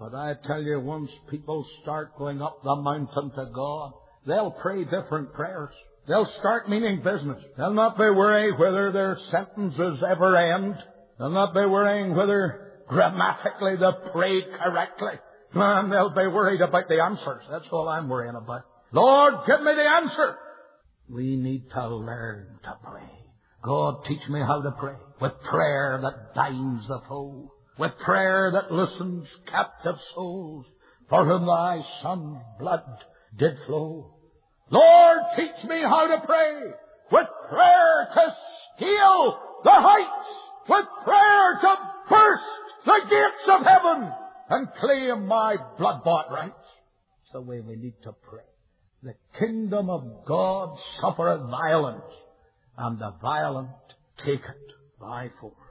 But I tell you, once people start going up the mountain to God, they'll pray different prayers. They'll start meaning business. They'll not be worried whether their sentences ever end. They'll not be worrying whether grammatically they pray correctly. Man, they'll be worried about the answers. That's all I'm worrying about. Lord, give me the answer. We need to learn to pray. God, teach me how to pray. With prayer that binds the foe. With prayer that loosens captive souls, for whom thy Son's blood did flow. Lord, teach me how to pray. With prayer to scale the heights. With prayer to burst the gates of heaven and claim my blood-bought rights. That's the way we need to pray. The kingdom of God suffereth violence, and the violent take it by force.